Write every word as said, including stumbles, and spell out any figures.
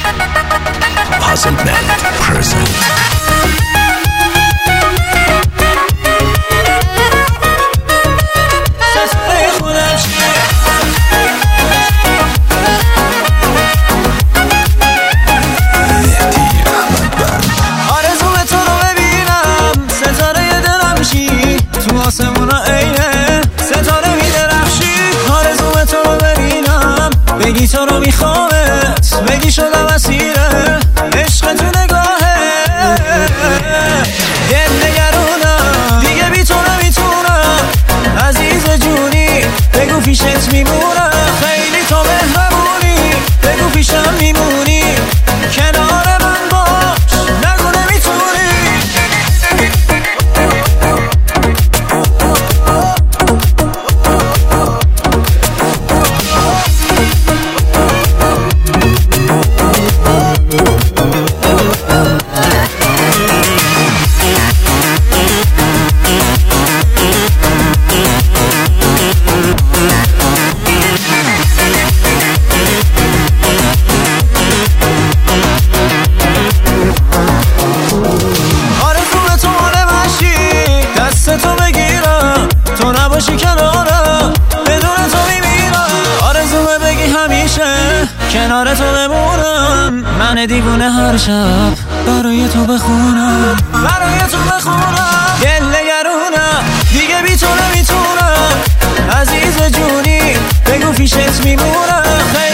Puzzle Band present. آسمونا عینه ستاره میدرخشی آرزوم تو رو ببینم بگی تو رو میخوامت بگی شدم اسیره عشق تو نگاهه دل نگرونم دیگه بی تو نمیتونم عزیز جونی بگو پیشت میمونم خیلی تو مهربونی بگو پیشم میمونی کنار من باش نگو نمیتونی باشی کنارم بدون تو میمیرم آرزومه بگی همیشه کنار تو بمونم من دیوونه هر شب برای تو بخونم برای تو بخونم دل نگرونم دیگه بی تو نمیتونم عزیز جونی بگو پیشت میمونم